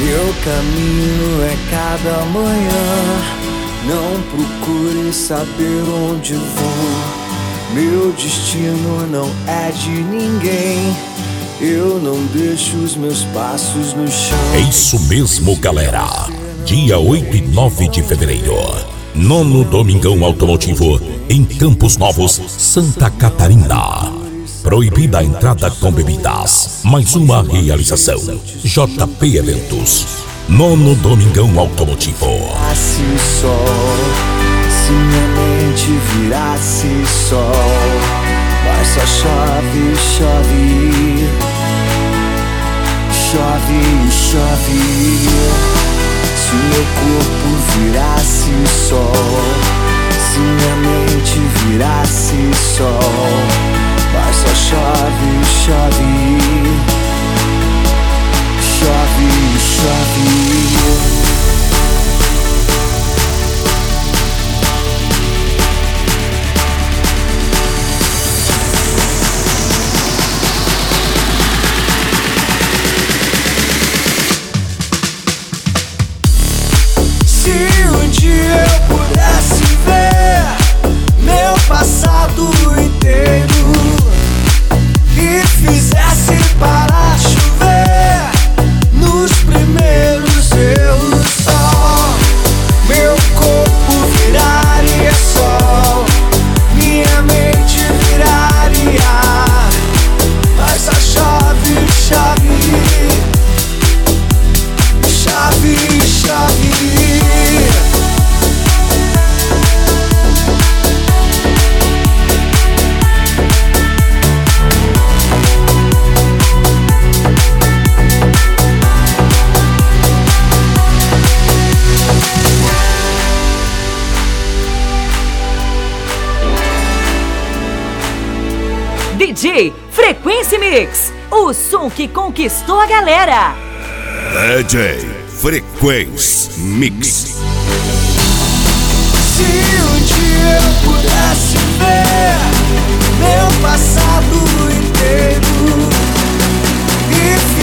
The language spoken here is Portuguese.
Meu caminho é cada manhã. Não procure saber onde vou. Meu destino não é de ninguém. Eu não deixo os meus passos no chão. É isso mesmo, galera. Dia 8 e 9 de fevereiro, nono Domingão Automotivo em Campos Novos, Santa Catarina. Proibida a entrada com bebidas. Mais uma realização JP Eventos. Nono Domingão Automotivo. Se o sol, se minha mente virasse sol, mas só chove, chove, chove, chove. Se meu corpo virasse sol, se minha mente virasse sol, mas só chove, chove, chove, chove. Se um dia eu pudesse ver meu passado inteiro e fizesse parar chover nos primeiros erros só, meu corpo viraria sol, minha mente viraria ar, mas só chove, chove, chove, chove. DJ Frequência Mix, o som que conquistou a galera. DJ Frequência Mix. Se um dia eu pudesse ver meu passado inteiro e